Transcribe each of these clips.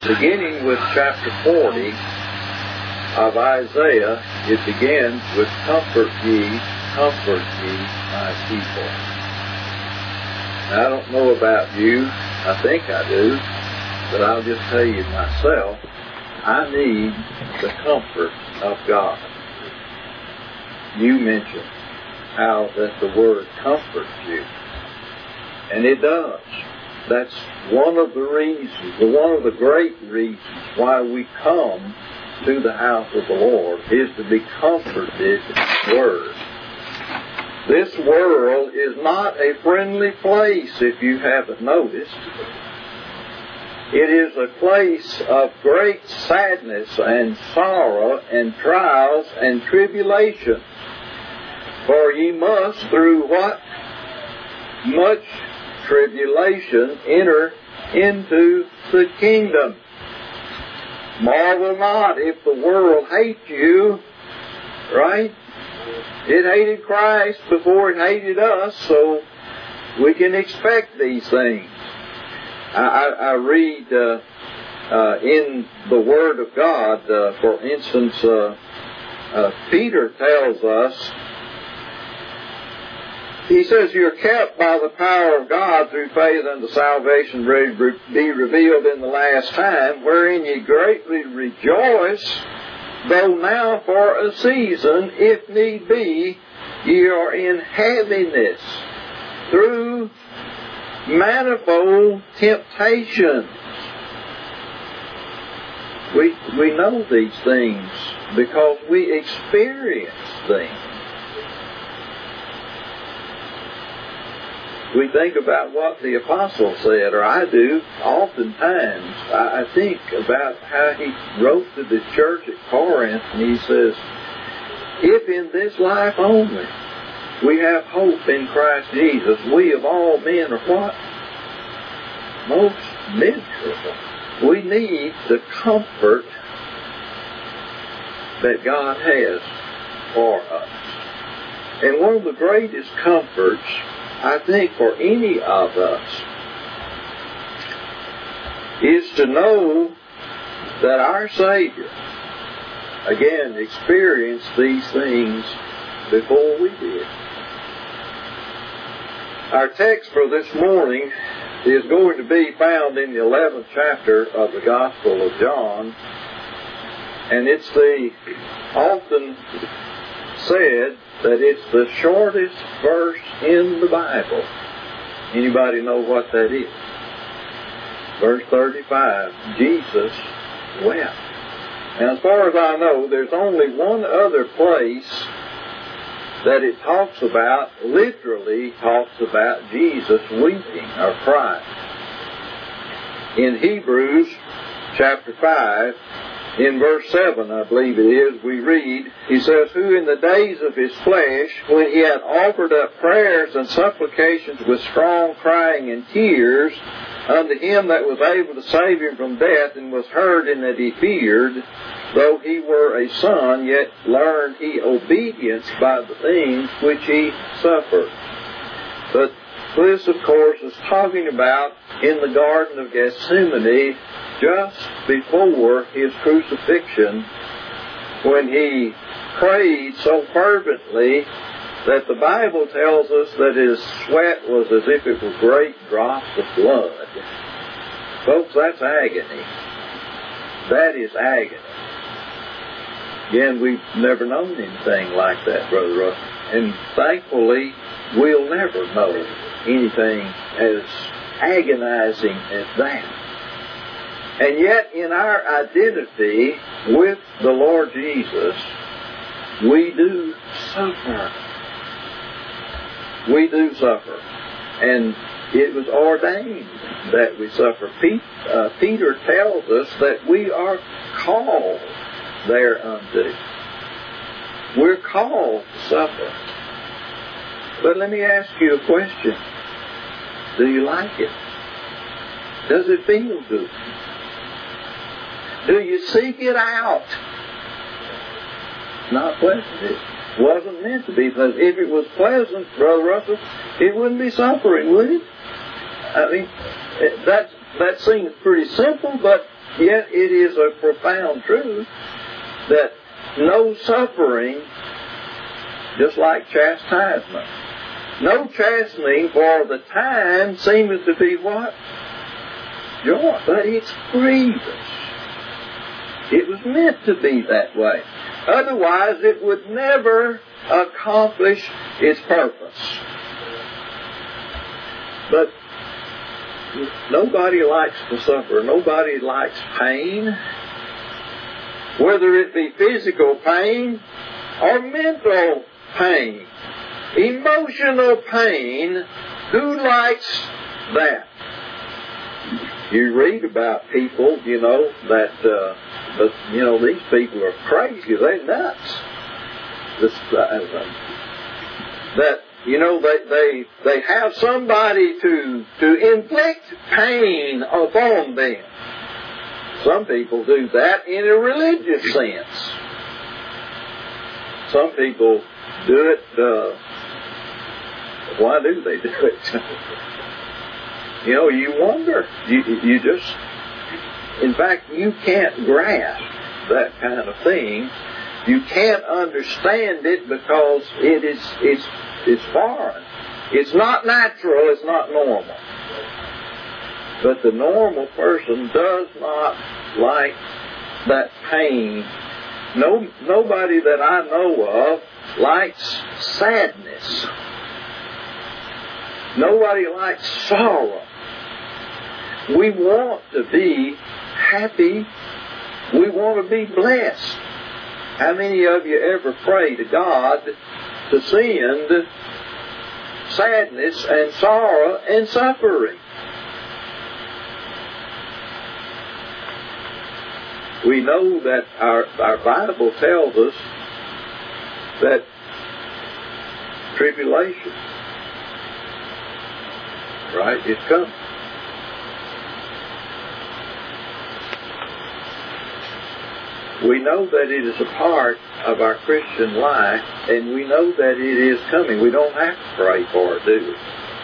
Beginning with chapter 40 of Isaiah, it begins with, comfort ye, my people. Now, I don't know about you, I think I do, but I'll just tell you myself, I need the comfort of God. You mentioned how that the word comforts you, and it does. That's one of the reasons, one of the great reasons why we come to the house of the Lord, is to be comforted in His Word. This world is not a friendly place, if you haven't noticed. It is a place of great sadness and sorrow and trials and tribulation. For ye must, through what? Much tribulation, enter into the kingdom. Marvel not if the world hates you, right? It hated Christ before it hated us, so we can expect these things. I read in the Word of God, for instance, Peter tells us, he says, you're kept by the power of God through faith unto salvation ready to be revealed in the last time, wherein ye greatly rejoice, though now for a season, if need be, ye are in heaviness through manifold temptations. We know these things because we experience things. We think about what the apostle said, or I do, oftentimes. I think about how he wrote to the church at Corinth, and he says, if in this life only we have hope in Christ Jesus, we of all men are what? Most miserable. We need the comfort that God has for us. And one of the greatest comforts, I think, for any of us, is to know that our Savior, again, experienced these things before we did. Our text for this morning is going to be found in the 11th chapter of the Gospel of John, and it's the often said that it's the shortest verse in the Bible. Anybody know what that is? Verse 35, Jesus wept. Now, as far as I know, there's only one other place that it talks about, literally talks about Jesus weeping or crying. In Hebrews chapter 5, in verse 7, I believe it is, we read, he says, who in the days of his flesh, when he had offered up prayers and supplications with strong crying and tears unto him that was able to save him from death, and was heard in that he feared, though he were a son, yet learned he obedience by the things which he suffered. But this, of course, is talking about in the Garden of Gethsemane, just before his crucifixion, when he prayed so fervently that the Bible tells us that his sweat was as if it were great drops of blood. Folks, that's agony. That is agony. Again, we've never known anything like that, Brother Russ. And thankfully, we'll never know anything as agonizing as that. And yet, in our identity with the Lord Jesus, we do suffer. We do suffer. And it was ordained that we suffer. Peter tells us that we are called thereunto. We're called to suffer. But let me ask you a question. Do you like it? Does it feel good? Do you seek it out? It's not pleasant. It wasn't meant to be pleasant. If it was pleasant, Brother Russell, it wouldn't be suffering, would it? I mean, that's that seems pretty simple, but yet it is a profound truth that no suffering, just like chastisement, no chastening for the time seemeth to be what? Joy. But it's grievous. It was meant to be that way. Otherwise, it would never accomplish its purpose. But nobody likes to suffer. Nobody likes pain. Whether it be physical pain or mental pain. Emotional pain. Who likes that? You read about people, that, these people are crazy. They're nuts. They have somebody to inflict pain upon them. Some people do that in a religious sense. Some people do it, why do they do it? You wonder. You just, in fact, you can't grasp that kind of thing. You can't understand it because it's foreign. It's not natural. It's not normal. But the normal person does not like that pain. Nobody that I know of likes sadness. Nobody likes sorrow. We want to be happy. We want to be blessed. How many of you ever pray to God to send sadness and sorrow and suffering? We know that our Bible tells us that tribulation, right, is coming. We know that it is a part of our Christian life, and we know that it is coming. We don't have to pray for it, do we?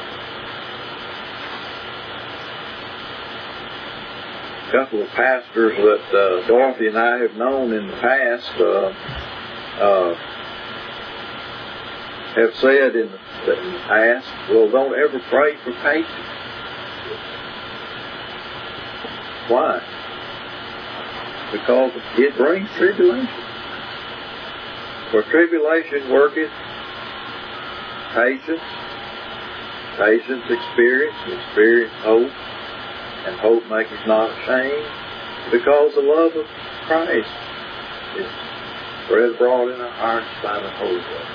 A couple of pastors that Dorothy and I have known in the past have said in the past, well, don't ever pray for patience. Why? Because it brings tribulation. For tribulation worketh patience, patience experience, experience hope, and hope maketh not ashamed, because the love of Christ is spread abroad in our hearts by the Holy Ghost.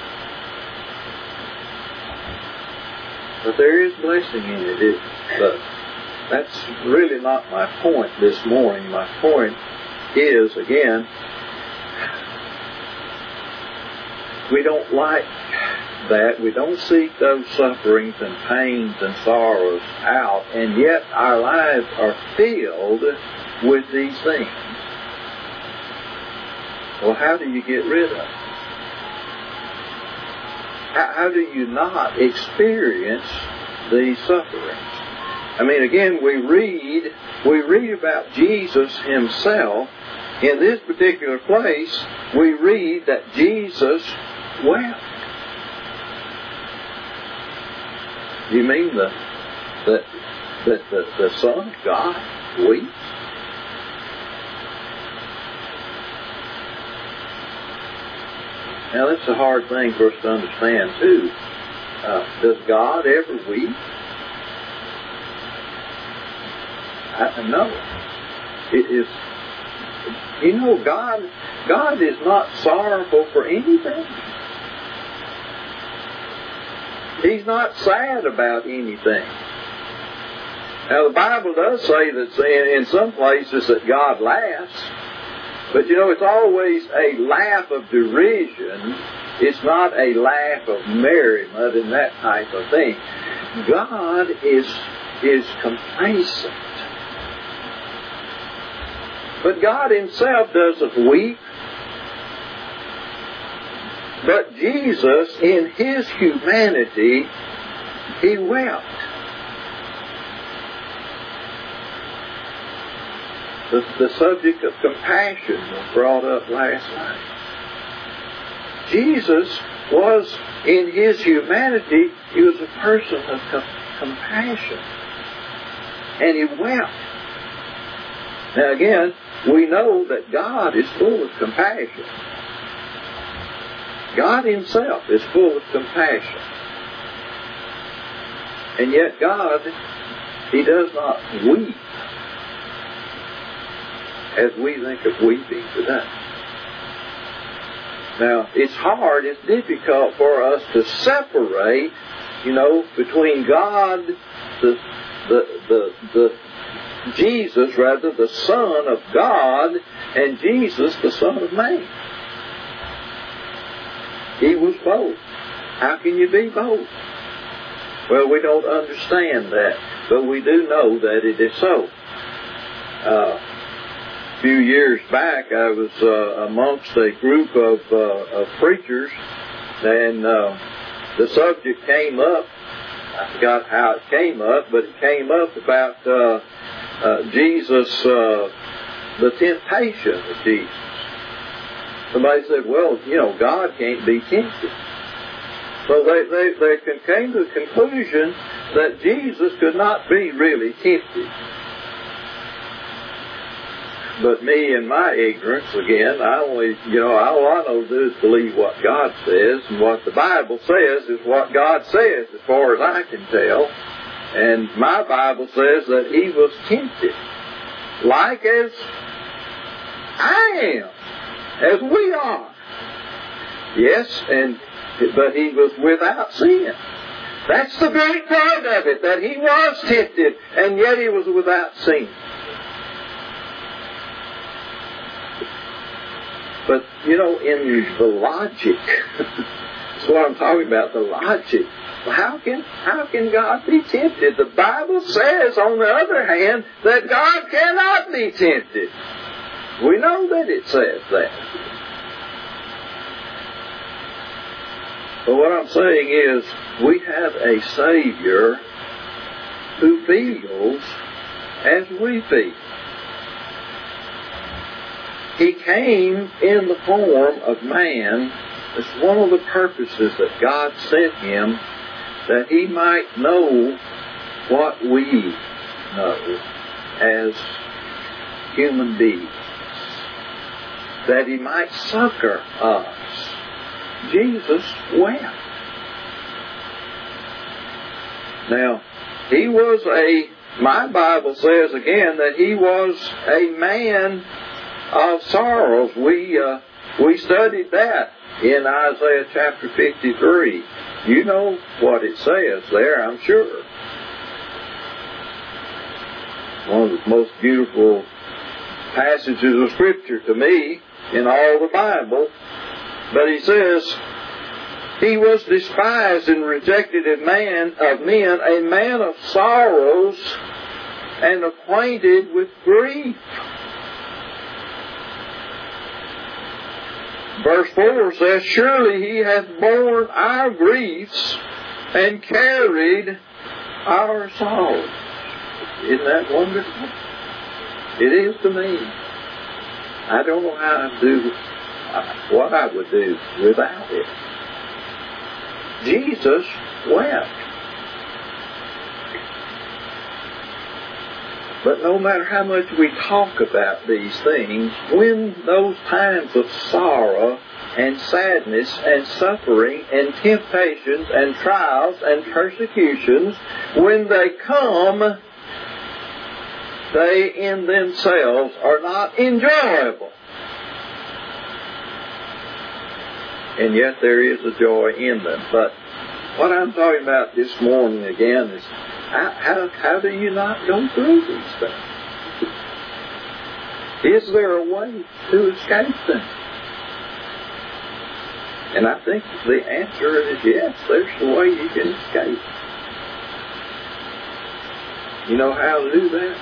But there is blessing in it, but that's really not my point this morning. My point is, again, we don't like that. We don't seek those sufferings and pains and sorrows out, and yet our lives are filled with these things. Well, how do you get rid of them? How do you not experience these sufferings? I mean, again, we read about Jesus Himself. In this particular place, we read that Jesus wept. You mean that the Son of God weeps? Now, that's a hard thing for us to understand, too. Does God ever weep? No. It is, God is not sorrowful for anything. He's not sad about anything. Now, the Bible does say that in some places that God laughs, but it's always a laugh of derision. It's not a laugh of merriment and that type of thing. God is complacent. But God Himself doesn't weep. But Jesus, in His humanity, He wept. The subject of compassion was brought up last night. Jesus was, in His humanity, He was a person of compassion. And He wept. Now again, we know that God is full of compassion. God Himself is full of compassion. And yet God, He does not weep as we think of weeping today. Now, it's hard, it's difficult for us to separate, between God, Jesus, the Son of God, and Jesus, the Son of Man. He was both. How can you be both? Well, we don't understand that, but we do know that it is so. A few years back, I was amongst a group of preachers, and the subject came up. I forgot how it came up, but it came up about Jesus, the temptation of Jesus. Somebody said, well, God can't be tempted. So they came to the conclusion that Jesus could not be really tempted. But me and my ignorance, again, all I know to do is believe what God says, and what the Bible says is what God says, as far as I can tell. And my Bible says that He was tempted, like as I am, as we are. Yes, but He was without sin. That's the great part of it, that He was tempted, and yet He was without sin. But, in the logic, that's what I'm talking about, the logic. How can God be tempted? The Bible says, on the other hand, that God cannot be tempted. We know that it says that. But what I'm saying is, we have a Savior who feels as we feel. He came in the form of man. It's one of the purposes that God sent Him, that He might know what we know as human beings, that He might succor us. Jesus wept. Now, He was my Bible says again that He was a man of sorrows. We studied that in Isaiah chapter 53. You know what it says there, I'm sure. One of the most beautiful passages of Scripture to me in all the Bible. But He says, He was despised and rejected of men, a man of sorrows and acquainted with grief. Verse 4 says, surely He hath borne our griefs and carried our sorrows. Isn't that wonderful? It is to me. I don't know how to do what I would do without it. Jesus wept. But no matter how much we talk about these things, when those times of sorrow and sadness and suffering and temptations and trials and persecutions, when they come, they in themselves are not enjoyable. And yet there is a joy in them. But what I'm talking about this morning again is how do you not go through these things? Is there a way to escape them? And I think the answer is yes, there's a way you can escape. You know how to do that?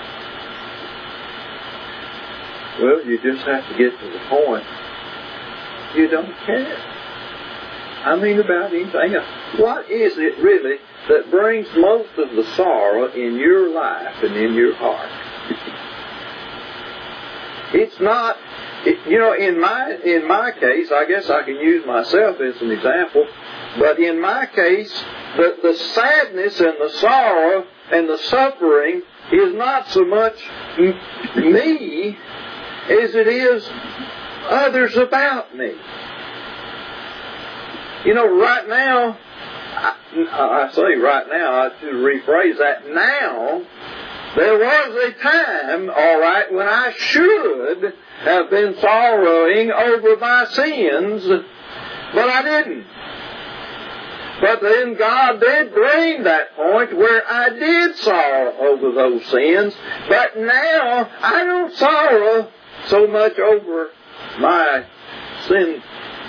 Well, you just have to get to the point you don't care. I mean about anything else. What is it really that brings most of the sorrow in your life and in your heart? It's not, in my case, I guess I can use myself as an example, but in my case, the sadness and the sorrow and the suffering is not so much me as it is others about me. Right now, I say right now, I should rephrase that. Now, there was a time, all right, when I should have been sorrowing over my sins, but I didn't. But then God did bring that point where I did sorrow over those sins, but now I don't sorrow so much over my sin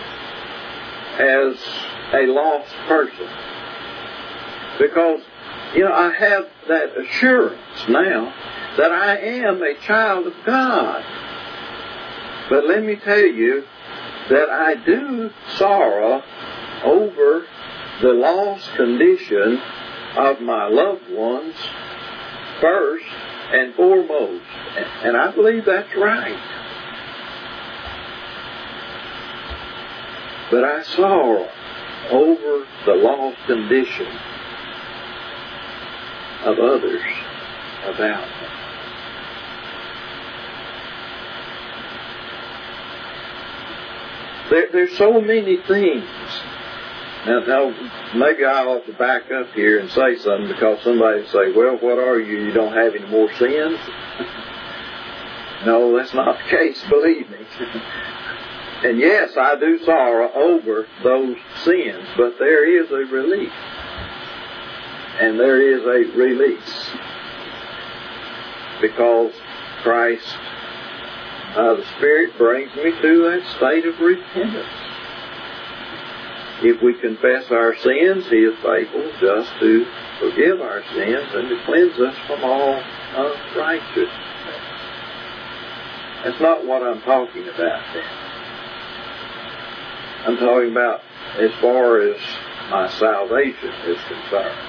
as a lost person. Because, I have that assurance now that I am a child of God. But let me tell you that I do sorrow over the lost condition of my loved ones first and foremost. And I believe that's right. But I sorrow over the lost condition of others about me. There's so many things. Now, maybe I ought to back up here and say something, because somebody will say, well, what are you? You don't have any more sins? No, that's not the case, believe me. And yes, I do sorrow over those sins, but there is a relief. And there is a release. Because Christ, the Spirit, brings me to that state of repentance. If we confess our sins, He is faithful just to forgive our sins and to cleanse us from all unrighteousness. That's not what I'm talking about then. I'm talking about as far as my salvation is concerned.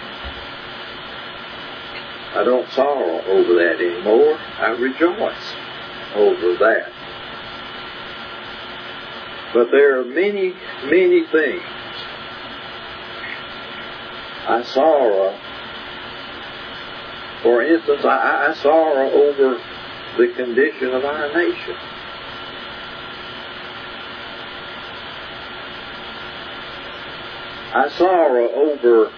I don't sorrow over that anymore. I rejoice over that. But there are many, many things I sorrow. For instance, I sorrow over the condition of our nation. I sorrow over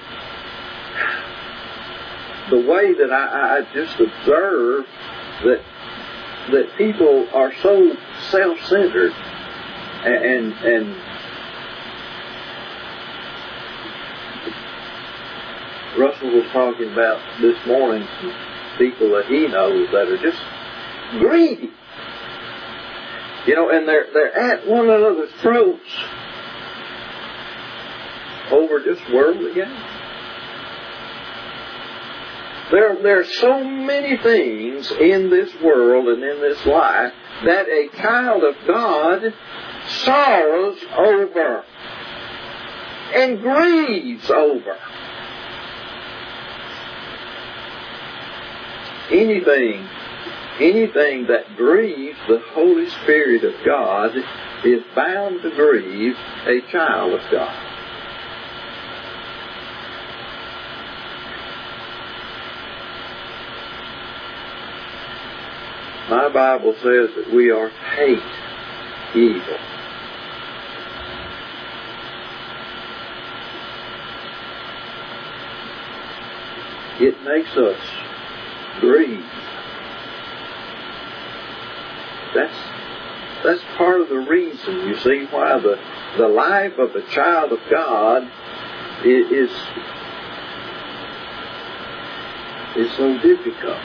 the way that I just observe that people are so self-centered and Russell was talking about this morning some people that he knows that are just greedy. And they're at one another's throats over just worldly gain. There are so many things in this world and in this life that a child of God sorrows over and grieves over. Anything that grieves the Holy Spirit of God is bound to grieve a child of God. My Bible says that we are to hate evil. It makes us grieve. That's part of the reason, you see, why the life of a child of God is so difficult.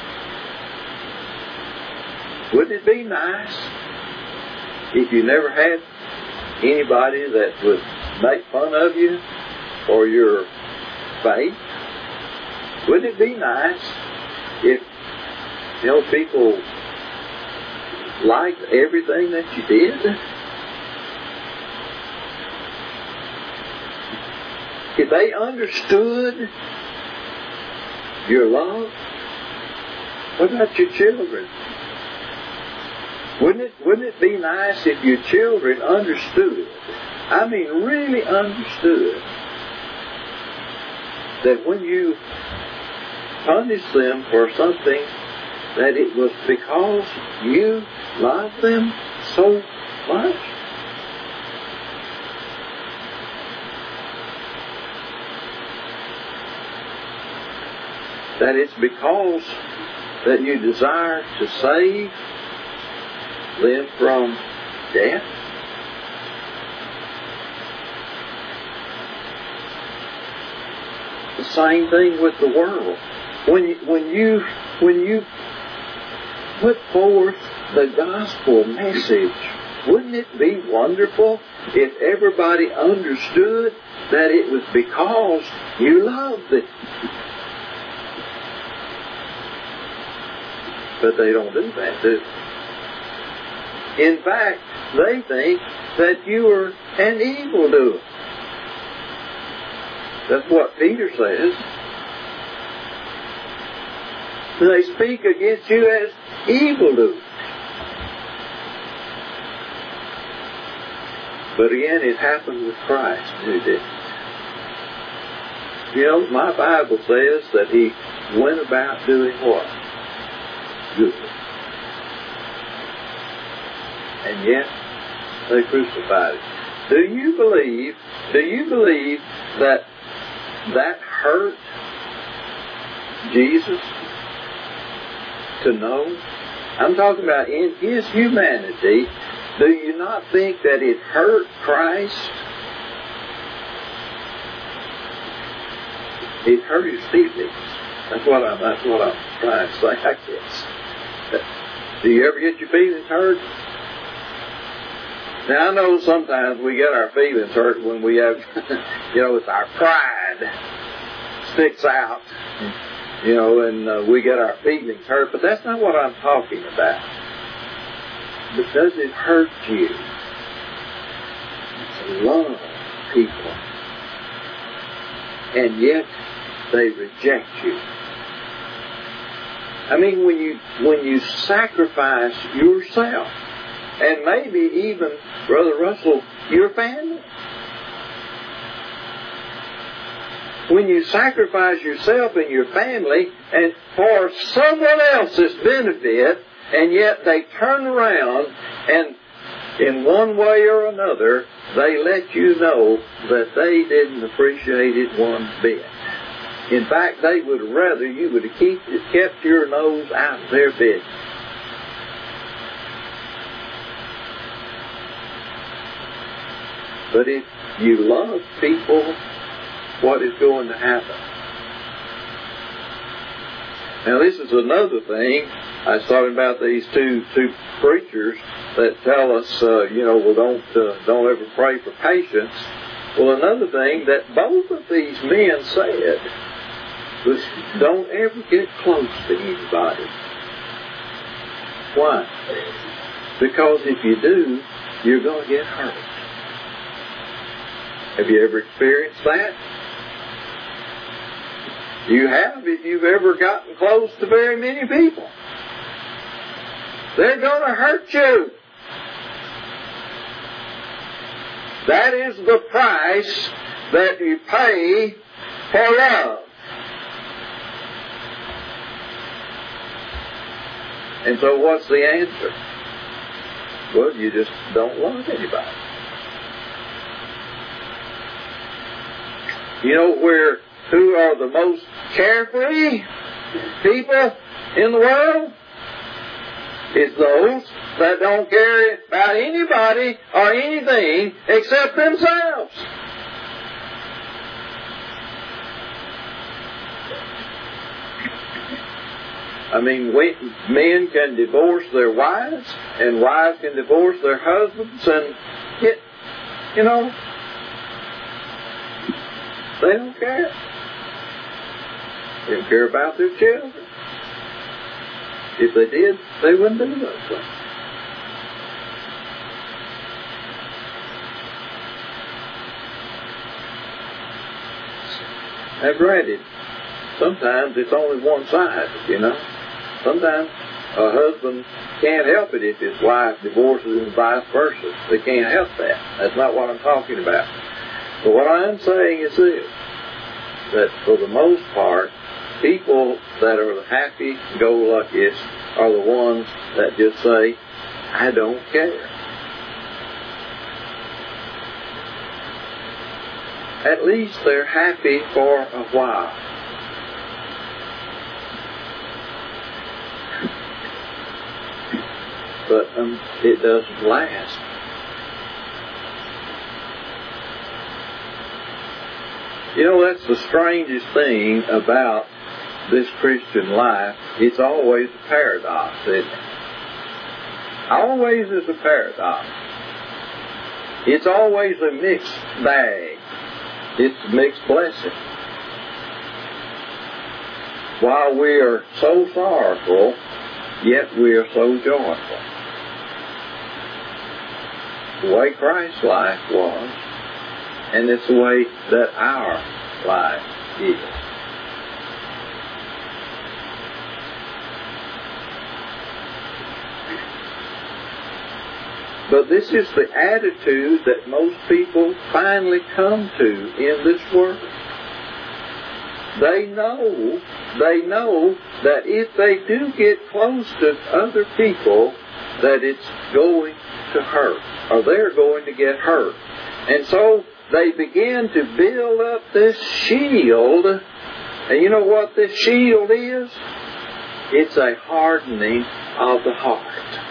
Wouldn't it be nice if you never had anybody that would make fun of you for your faith? Wouldn't it be nice if, people liked everything that you did? If they understood your love? What about your children? Wouldn't it be nice if your children understood, I mean really understood, that when you punish them for something, that it was because you love them so much? That it's because that you desire to save them from death? The same thing with the world. When you put forth the gospel message, wouldn't it be wonderful if everybody understood that it was because you loved them? But they don't do that, do they? In fact, they think that you are an evildoer. That's what Peter says. They speak against you as evildoers. But again, it happened with Christ, didn't it? You know, my Bible says that He went about doing what? Good. And yet, they crucified Him. Do you believe that hurt Jesus to know? I'm talking about in His humanity. Do you not think that it hurt Christ? It hurt His feelings. That's what I'm trying to say, I guess. Do you ever get your feelings hurt? Now, I know sometimes we get our feelings hurt when we have, it's our pride sticks out, and we get our feelings hurt. But that's not what I'm talking about. But does it hurt you to love people, and yet they reject you? I mean, when you sacrifice yourself, and maybe even, Brother Russell, your family. When you sacrifice yourself and your family and for someone else's benefit, and yet they turn around and in one way or another, they let you know that they didn't appreciate it one bit. In fact, they would rather you would have kept your nose out of their business. But if you love people, what is going to happen? Now, this is another thing. I was talking about these two preachers that tell us, don't ever pray for patience. Well, another thing that both of these men said was, don't ever get close to anybody. Why? Because if you do, you're going to get hurt. Have you ever experienced that? You have if you've ever gotten close to very many people. They're going to hurt you. That is the price that you pay for love. And so what's the answer? Well, you just don't love anybody. You know who are the most carefree people in the world? It's those that don't care about anybody or anything except themselves. I mean, men can divorce their wives, and wives can divorce their husbands, and they don't care. They don't care about their children. If they did, they wouldn't do those things. Now, granted, sometimes it's only one side, Sometimes A husband can't help it if his wife divorces and vice versa. They can't help that. That's not what I'm talking about. But what I am saying is this, that for the most part, people that are the happy-go-luckiest are the ones that just say, I don't care. At least they're happy for a while. But it doesn't last. You know, that's the strangest thing about this Christian life. It's always a paradox, isn't it? Always is a paradox. It's always a mixed bag. It's a mixed blessing. While we are so sorrowful, yet we are so joyful. The way Christ's life was, and it's the way that our life is. But this is the attitude that most people finally come to in this world. They know that if they do get close to other people, that it's going to hurt, or they're going to get hurt. And so they begin to build up this shield. And you know what this shield is? It's a hardening of the heart.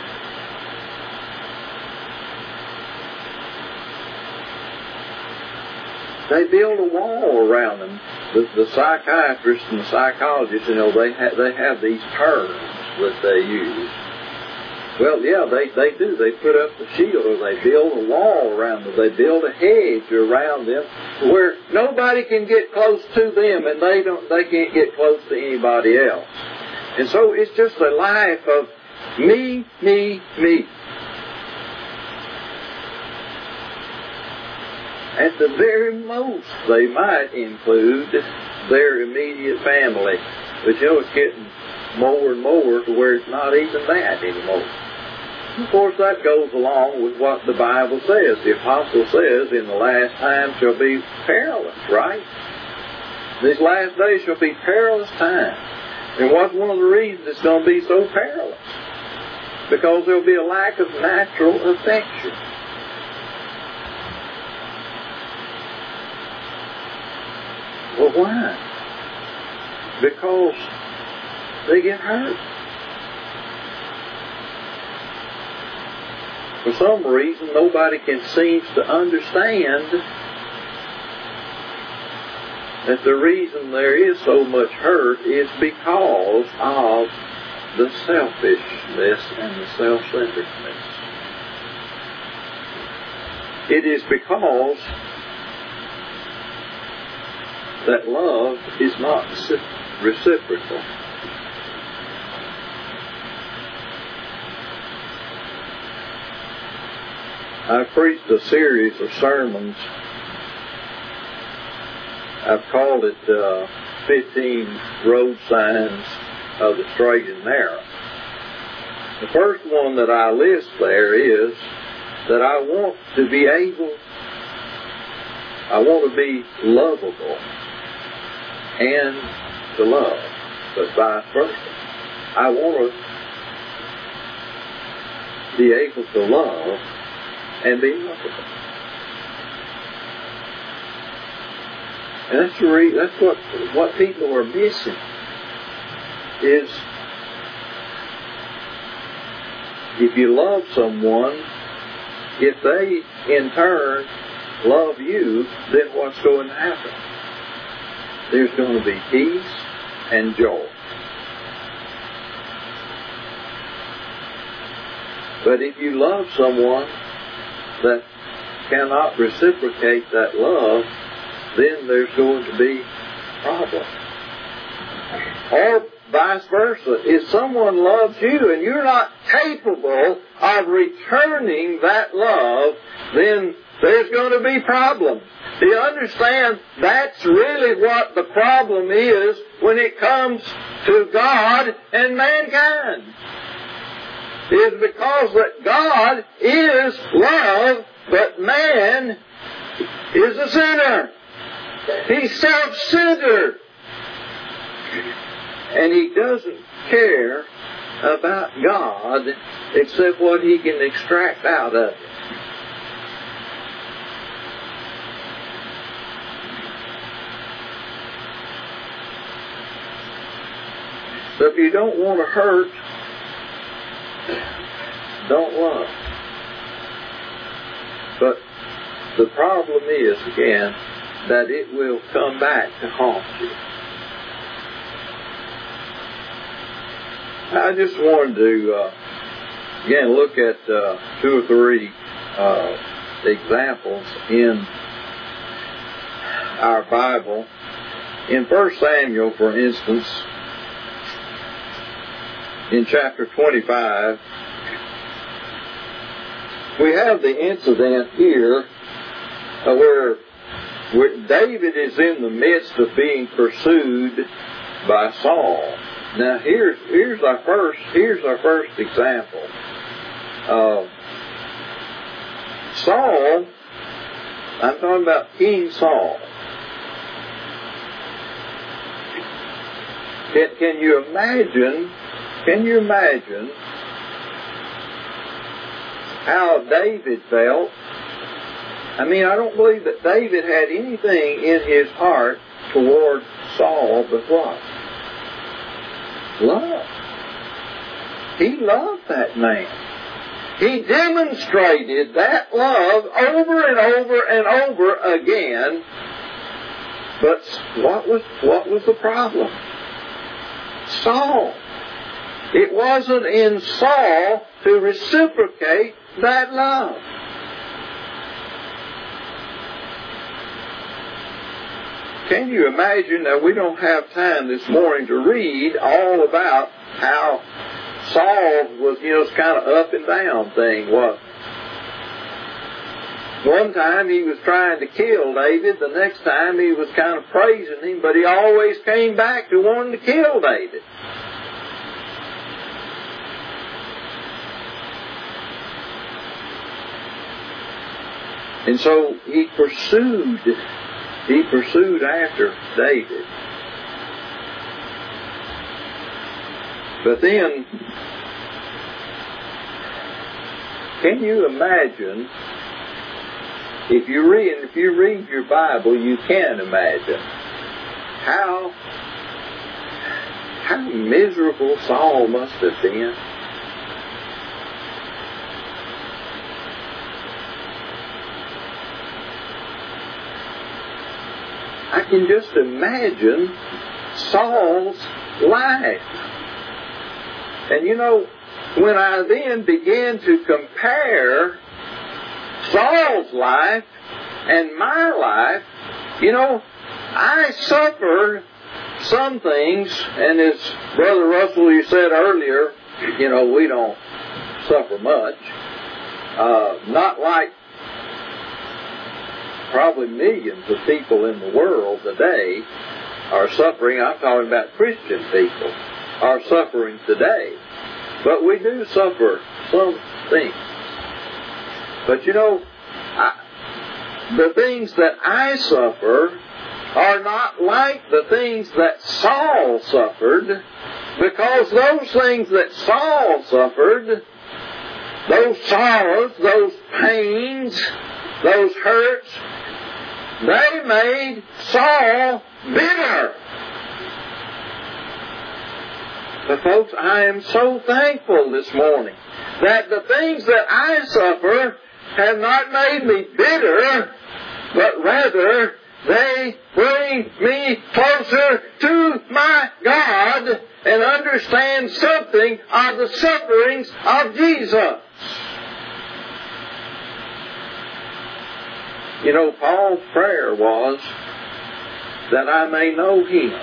They build a wall around them. The psychiatrists and the psychologists, you know, they have these terms that they use. Well, yeah, they do. They put up the shield, or they build a wall around them. They build a hedge around them where nobody can get close to them, and they can't get close to anybody else. And so it's just a life of me, me, me. At the very most, they might include their immediate family. But you know, it's getting more and more to where it's not even that anymore. Of course, that goes along with what the Bible says. The Apostle says, in the last time shall be perilous, right? These last days shall be perilous times. And what's one of the reasons it's going to be so perilous? Because there will be a lack of natural affection. Well, why? Because they get hurt. For some reason, nobody seems to understand that the reason there is so much hurt is because of the selfishness and the self-centeredness. It is because that love is not reciprocal. I've preached a series of sermons. I've called it 15 Road Signs of the Straight and Narrow. The first one that I list there is that I want to be lovable and to love, but vice versa. I want to be able to love and be lovable. And that's what people are missing, is if you love someone, if they in turn love you, then what's going to happen? There's going to be peace and joy. But if you love someone that cannot reciprocate that love, then there's going to be problems. Or vice versa. If someone loves you and you're not capable of returning that love, then there's going to be problems. Do you understand? That's really what the problem is when it comes to God and mankind. is because that God is love, but man is a sinner. He's self-centered. And he doesn't care about God except what he can extract out of it. So if you don't want to hurt, don't love. But the problem is, again, that it will come back to haunt you. I just wanted to, again, look at 2 or 3 examples in our Bible. In 1 Samuel, for instance, in chapter 25, we have the incident here where David is in the midst of being pursued by Saul. Now here's our first example. Saul, I'm talking about King Saul. Can you imagine how David felt? I mean, I don't believe that David had anything in his heart toward Saul but what? Love. He loved that man. He demonstrated that love over and over and over again. But what was the problem? Saul. It wasn't in Saul to reciprocate that love. Can you imagine that we don't have time this morning to read all about how Saul was, it's kind of up and down thing, was. One time he was trying to kill David, the next time he was kind of praising him, but he always came back to wanting to kill David. And so he pursued after David. But then, can you imagine, if you read your Bible, you can imagine how miserable Saul must have been. I can just imagine Saul's life. And when I then began to compare Saul's life and my life, I suffered some things, and as Brother Russell, you said earlier, we don't suffer much. Not like probably millions of people in the world today are suffering. I'm talking about Christian people are suffering today. But we do suffer some things. But the things that I suffer are not like the things that Saul suffered, because those things that Saul suffered, those sorrows, those pains, those hurts, they made Saul bitter. But folks, I am so thankful this morning that the things that I suffer have not made me bitter, but rather they bring me closer to my God and understand something of the sufferings of Jesus. Paul's prayer was that I may know Him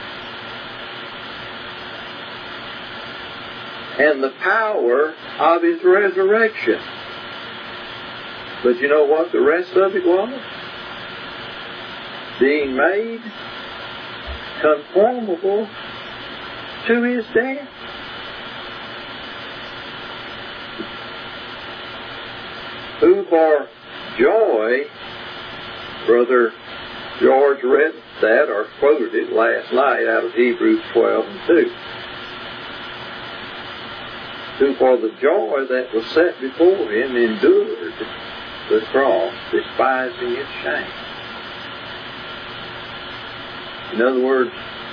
and the power of His resurrection. But you know what the rest of it was? Being made conformable to His death. who for joy, Brother George read that or quoted it last night out of Hebrews 12:2. Who for the joy that was set before him endured the cross, despising its shame. In other words,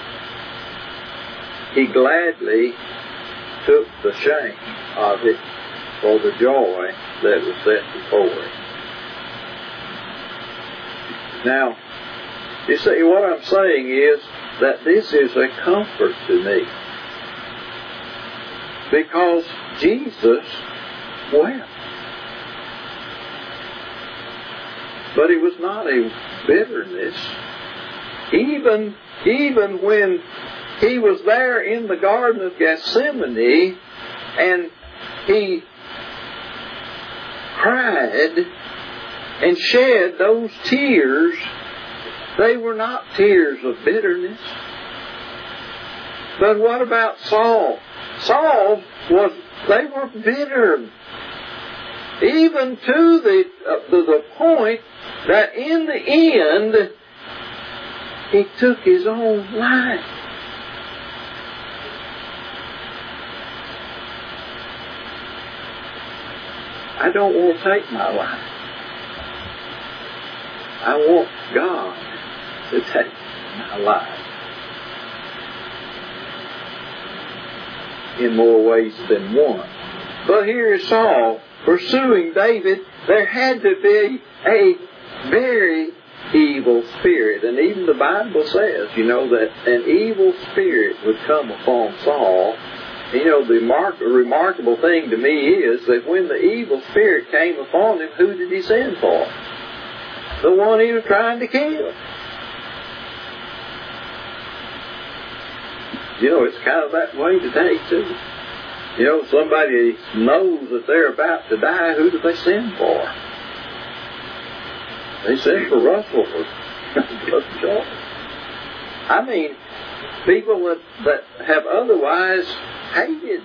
he gladly took the shame of it for the joy that was set before him. Now, you see, what I'm saying is that this is a comfort to me. Because Jesus wept. But it was not a bitterness. Even when he was there in the Garden of Gethsemane and he cried and shed those tears, they were not tears of bitterness. But what about Saul? They were bitter. Even to the point that in the end, he took his own life. I don't want to take my life. I want God to take my life. In more ways than one. But here is Saul pursuing David. There had to be a very evil spirit. And even the Bible says, that an evil spirit would come upon Saul. The remarkable thing to me is that when the evil spirit came upon him, who did he send for? The one he was trying to kill. It's kind of that way today, too. Somebody knows that they're about to die, who do they send for? They send for Russell or Brother George. I mean, people that have otherwise hated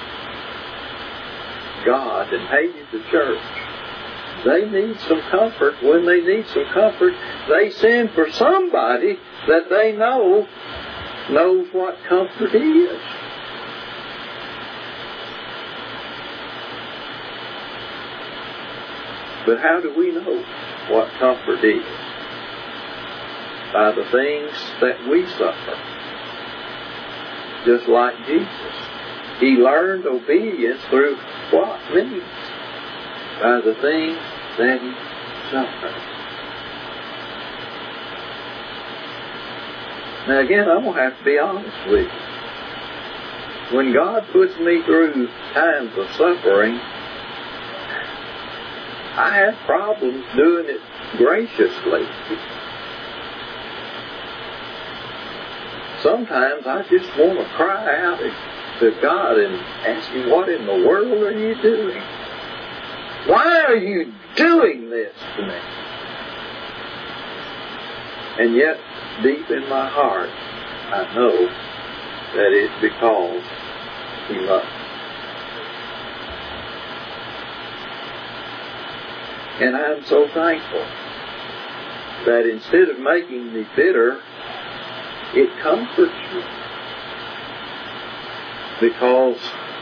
God and hated the church. They need some comfort. When they need some comfort, they send for somebody that they knows what comfort is. But how do we know what comfort is? By the things that we suffer. Just like Jesus. He learned obedience through what means? By the things that he suffered. Now again, I'm going to have to be honest with you. When God puts me through times of suffering, I have problems doing it graciously. Sometimes I just want to cry out to God and ask Him, what in the world are you doing? Why are you doing this to me? And yet, deep in my heart, I know that it's because He loves me. And I'm so thankful that instead of making me bitter, it comforts me. Because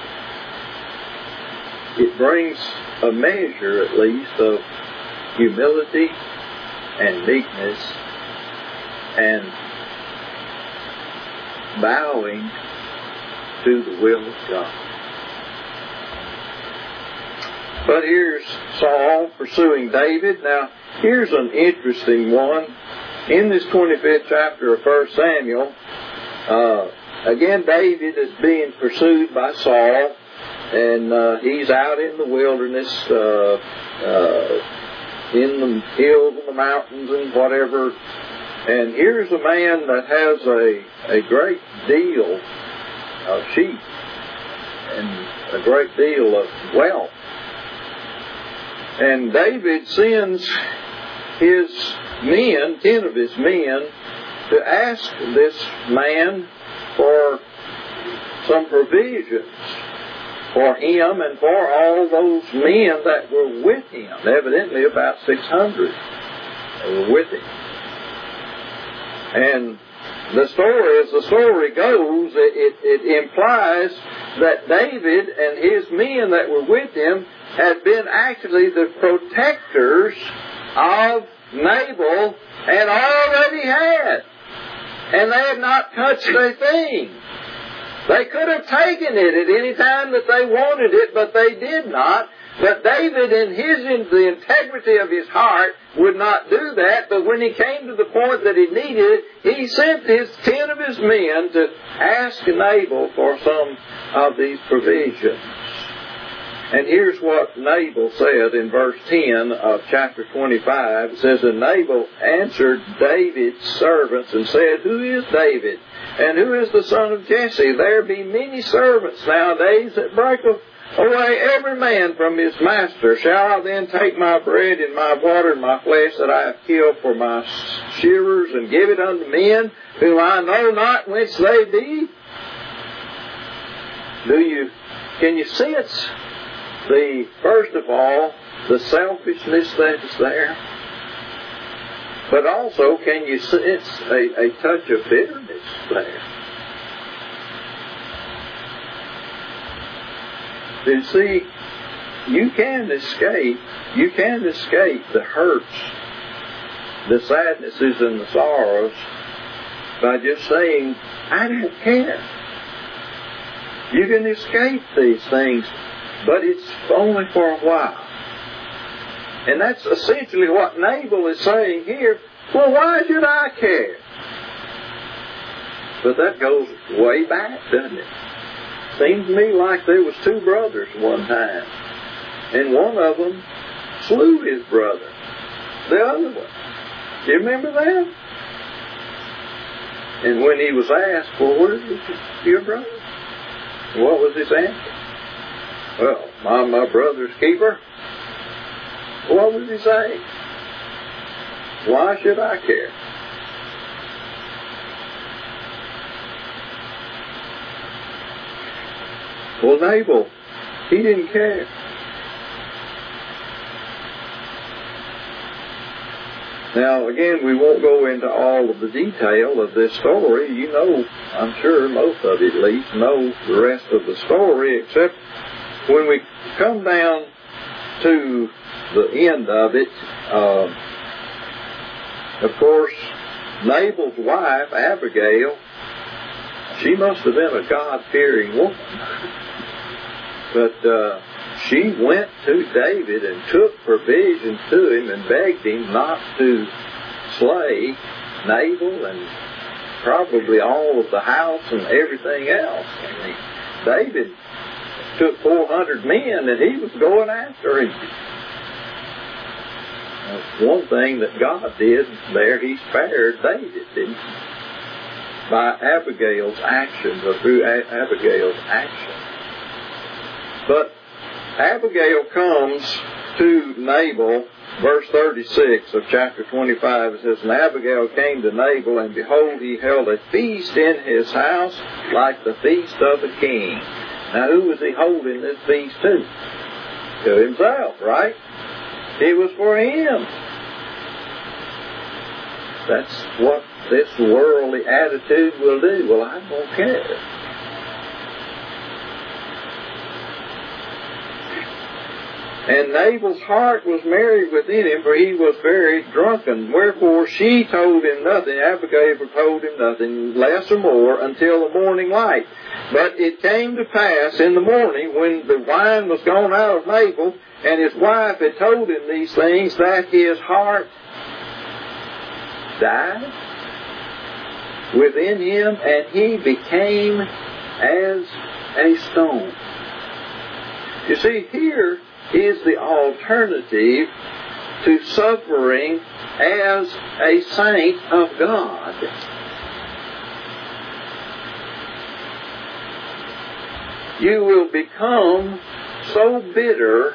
it brings a measure, at least, of humility and meekness and bowing to the will of God. But here's Saul pursuing David. Now, here's an interesting one. In this 25th chapter of 1 Samuel, again, David is being pursued by Saul, and he's out in the wilderness, in the hills and the mountains and whatever. And here's a man that has a great deal of sheep and a great deal of wealth. And David sends his men, 10 of his men, to ask this man for some provisions for him and for all those men that were with him. Evidently about 600 were with him. And the story, as the story goes, it implies that David and his men that were with him had been actually the protectors of Nabal and already had. And they had not touched a thing. They could have taken it at any time that they wanted it, but they did not. But David, in the integrity of his heart, would not do that. But when he came to the point that he needed it, he sent 10 of his men to ask Nabal for some of these provisions. And here's what Nabal said in verse 10 of chapter 25. It says, "And Nabal answered David's servants and said, Who is David? And who is the son of Jesse? There be many servants nowadays that break away every man from his master. Shall I then take my bread and my water and my flesh that I have killed for my shearers and give it unto men whom I know not whence they be?" Can you sense first of all, the selfishness that is there? But also, can you sense a touch of bitterness there? You see, you can escape the hurts, the sadnesses and the sorrows by just saying, I don't care. You can escape these things, but it's only for a while. And that's essentially what Nabal is saying here. Well, why should I care? But that goes way back, doesn't it? Seems to me like there was 2 brothers one time. And one of them slew his brother. The other one. Do you remember that? And when he was asked, well, where is your brother? What was his answer? Well, I'm my brother's keeper. What was he saying? Why should I care? Well, Nabal, he didn't care. Now, again, we won't go into all of the detail of this story. You know, I'm sure most of you at least know the rest of the story, except when we come down to the end of it, of course, Nabal's wife, Abigail, she must have been a God-fearing woman. But she went to David and took provisions to him and begged him not to slay Nabal and probably all of the house and everything else. I mean, David took 400 men and he was going after him. That's one thing that God did there, he spared David, didn't he? By Abigail's actions, or through Abigail's actions. But Abigail comes to Nabal, verse 36 of chapter 25, it says, "And Abigail came to Nabal, and behold, he held a feast in his house like the feast of a king." Now, who was he holding this feast to? To himself, right? It was for him. That's what this worldly attitude will do. Well, I don't care. And Nabal's heart was merry within him, for he was very drunken. Wherefore she told him nothing, Abigail told him nothing, less or more, until the morning light. But it came to pass in the morning, when the wine was gone out of Nabal, and his wife had told him these things, that his heart died within him, and he became as a stone. You see, here is the alternative to suffering as a saint of God. You will become so bitter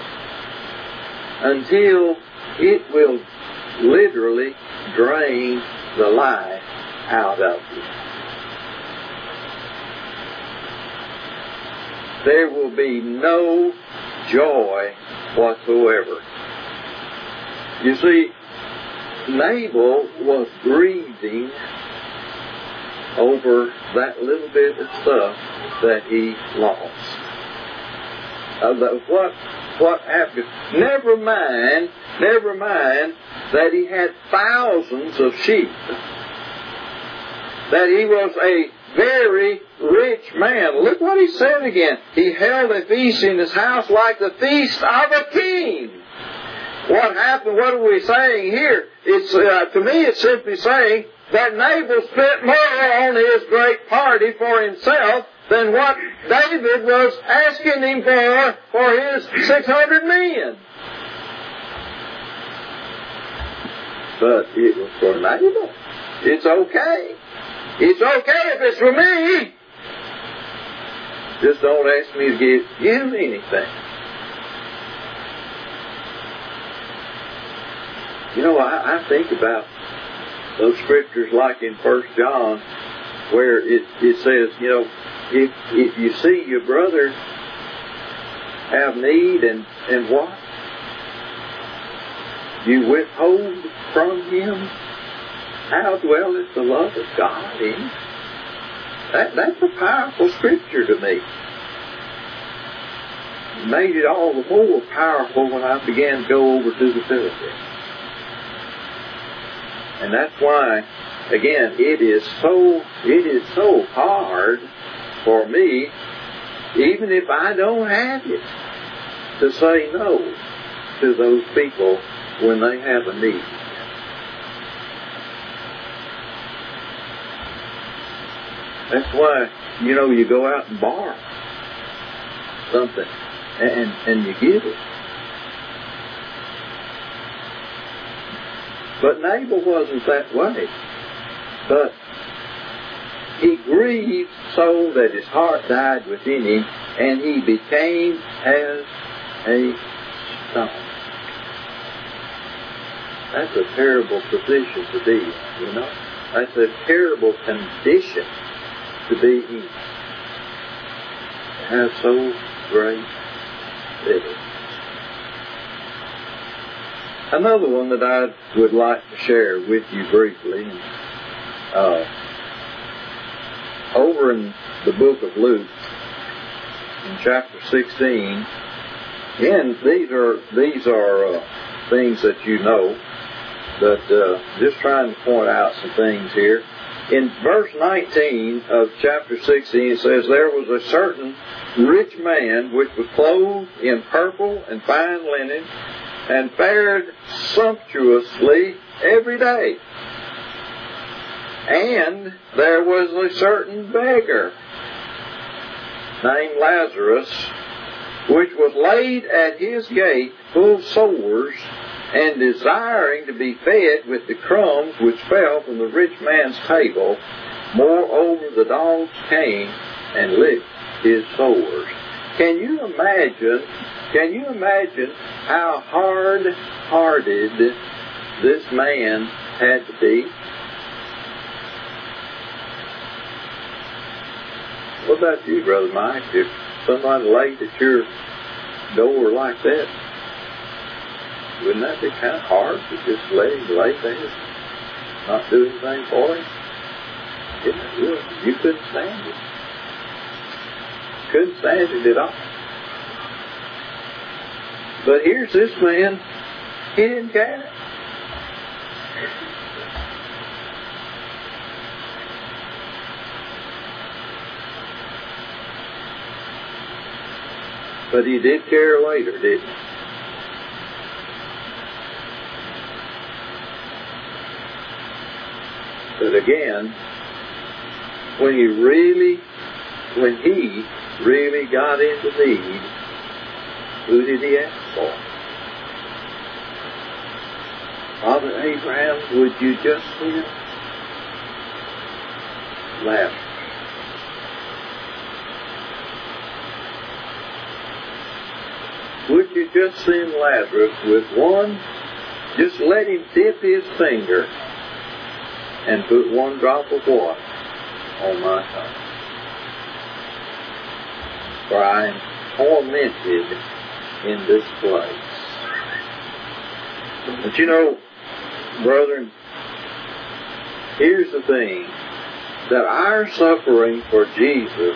until it will literally drain the life out of you. there will be no joy whatsoever. You see, Nabal was grieving over that little bit of stuff that he lost. What happened? Never mind that he had thousands of sheep. That he was a very rich man. Look what he said again. He held a feast in his house like the feast of a king. What happened? What are we saying here? It's to me it's simply saying that Nabal spent more on his great party for himself than what David was asking him for his 600 men. But it was for Nabal. It's okay. It's okay if it's for me. Just don't ask me to give you anything. You know, I think about those scriptures like in 1 John where it says, you know, if you see your brother have need and what? You withhold from him, how dwelleth the love of God in him? That's a powerful scripture to me. It made it all the more powerful when I began to go over to the Philippines. And that's why, again, it is so hard for me, even if I don't have it, to say no to those people when they have a need. That's why, you know, you go out and borrow something and you give it. But Nabal wasn't that way. But he grieved so that his heart died within him, and he became as a stone. That's a terrible position to be in, you know. That's a terrible condition to be in. To have so great little. Another one that I would like to share with you briefly, over in the book of Luke, in chapter 16, and these are things that you know, but just trying to point out some things here. In verse 19 of chapter 16, it says, "There was a certain rich man which was clothed in purple and fine linen, and fared sumptuously every day. And there was a certain beggar named Lazarus, which was laid at his gate full of sores, and desiring to be fed with the crumbs which fell from the rich man's table. Moreover, the dogs came and licked his sores." Can you imagine how hard-hearted this man had to be? What about you, Brother Mike? If somebody laid at your door like that, wouldn't that be kind of hard to just let him lay there, not do anything for him? Isn't it really? You couldn't stand it. Couldn't stand it at all. But here's this man, he didn't care. But he did care later, didn't he? But again, when he really got into need, who did he ask for? Father Abraham, would you just send Lazarus? Would you just send Lazarus with one? Just let him dip his finger and put one drop of water on my tongue. for I am tormented in this place. But you know, brethren, here's the thing, that our suffering for Jesus,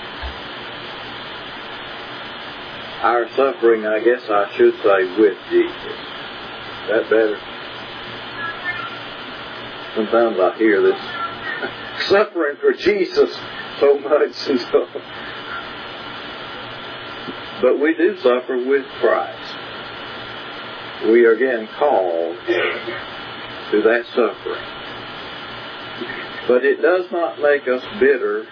our suffering, I guess I should say, with Jesus. Is that better? Sometimes I hear this suffering for Jesus so much. But we do suffer with Christ. We are again called to that suffering. But it does not make us bitter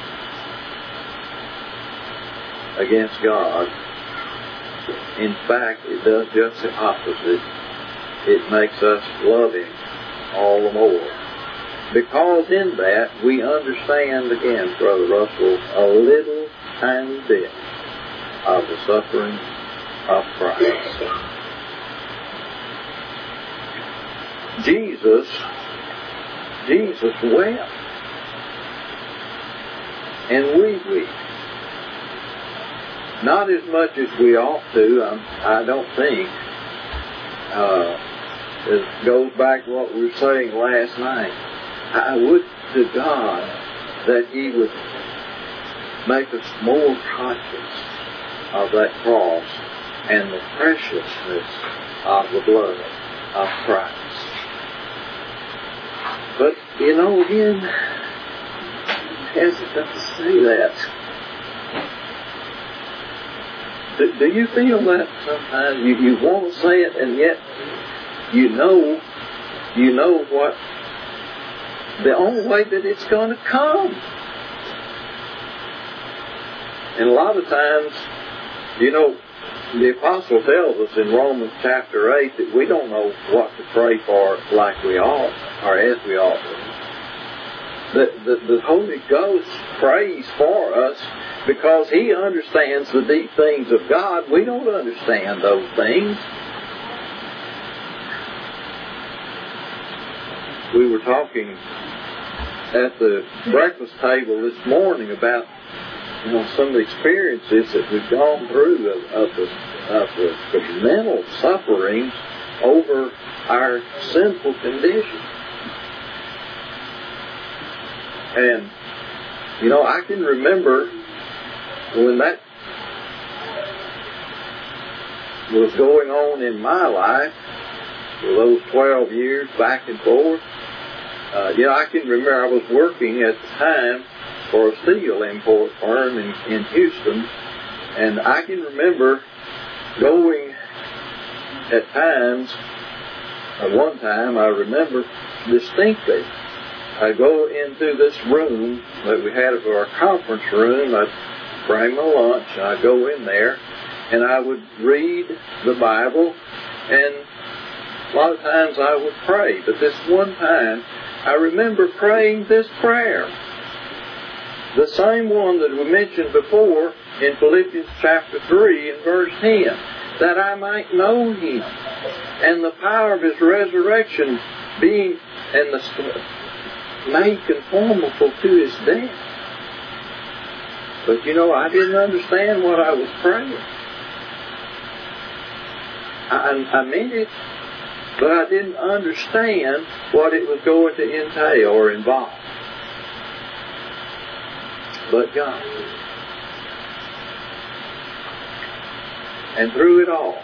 against God. In fact, it does just the opposite. It makes us love Him all the more. Because in that we understand, again, Brother Russell, a little tiny bit of the suffering of Christ. Jesus wept. And we weep. Not as much as we ought to, I don't think. It goes back to what we were saying last night. I would to God that He would make us more conscious of that cross and the preciousness of the blood of Christ. But, you know, again, hesitant to say that. Do you feel that sometimes? You want to say it, and yet you know what the only way that it's going to come. And a lot of times, you know, the Apostle tells us in Romans chapter 8 that we don't know what to pray for like we ought, or as we ought to. The Holy Ghost prays for us because He understands the deep things of God. We don't understand those things. We were talking at the breakfast table this morning about, you know, some of the experiences that we've gone through of the mental sufferings over our sinful condition. And, you know, I can remember when that was going on in my life, for those 12 years back and forth. You know, I can remember I was working at the time for a steel import firm in Houston, and I can remember going at times, one time I remember distinctly, I go into this room that we had for our conference room. I'd bring my lunch, and I'd go in there, and I would read the Bible, and a lot of times I would pray. But this one time, I remember praying this prayer. The same one that we mentioned before in Philippians chapter 3 and verse 10. That I might know Him and the power of His resurrection being and the made conformable to His death. But you know, I didn't understand what I was praying. I meant it, but I didn't understand what it was going to entail or involve. But God. And through it all,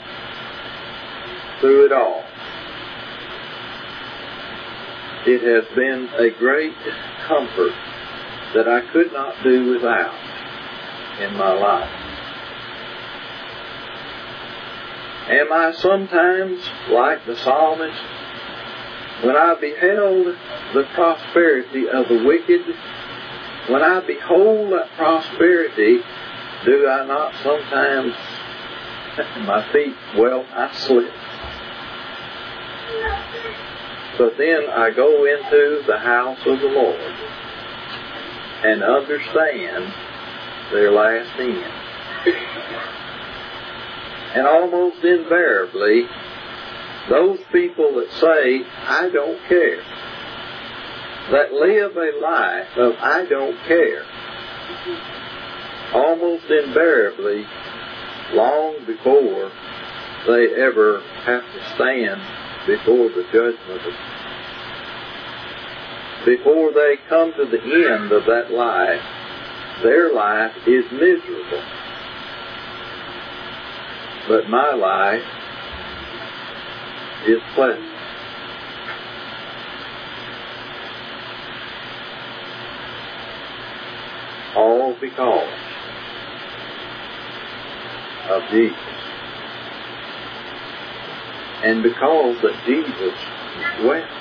it has been a great comfort that I could not do without in my life. Am I sometimes like the psalmist? When I beheld the prosperity of the wicked, when I behold that prosperity, do I not sometimes, my feet, I slip. But then I go into the house of the Lord and understand their last end. And almost invariably, those people that say, I don't care, that live a life of I don't care, almost invariably, long before they ever have to stand before the judgment, before they come to the end of that life, their life is miserable. But my life is pleasant. All because of Jesus. And because that Jesus wept.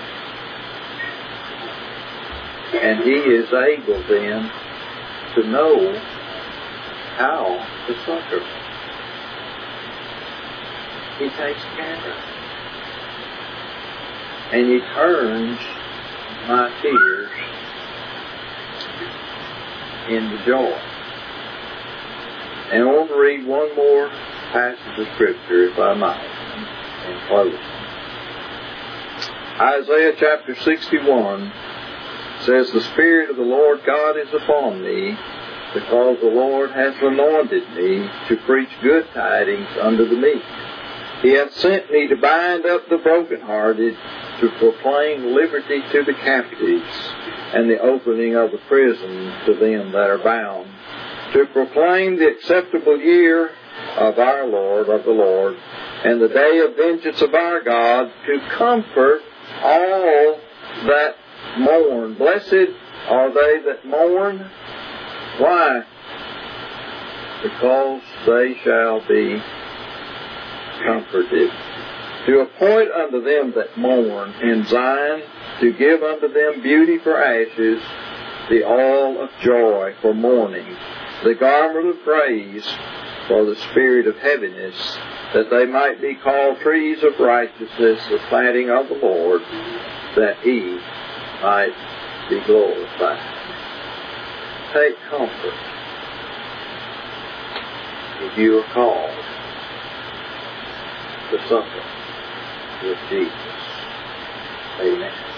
And He is able then to know how to succor. He takes care of it. And He turns my tears into joy. And I want to read one more passage of Scripture, if I might, in closing. Isaiah chapter 61 says, "The Spirit of the Lord God is upon me, because the Lord hath anointed me to preach good tidings unto the meek. He hath sent me to bind up the brokenhearted, to proclaim liberty to the captives, and the opening of the prison to them that are bound, to proclaim the acceptable year of our Lord, of the Lord, and the day of vengeance of our God, to comfort all that mourn." Blessed are they that mourn. Why? Because they shall be comforted. "To appoint unto them that mourn in Zion, to give unto them beauty for ashes, the oil of joy for mourning, the garment of praise for the spirit of heaviness, that they might be called trees of righteousness, the planting of the Lord, that He might be glorified." Take comfort if you are called to suffer with Jesus. Amen.